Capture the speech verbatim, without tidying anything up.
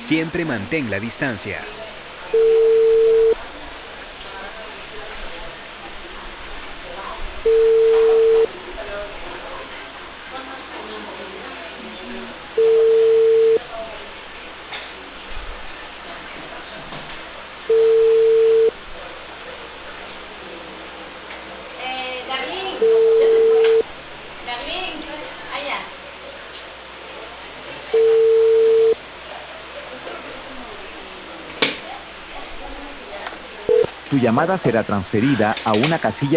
Siempre mantén la distancia. Eh, Darlene, ya se fue. Darlene, allá. Tu llamada será transferida a una casilla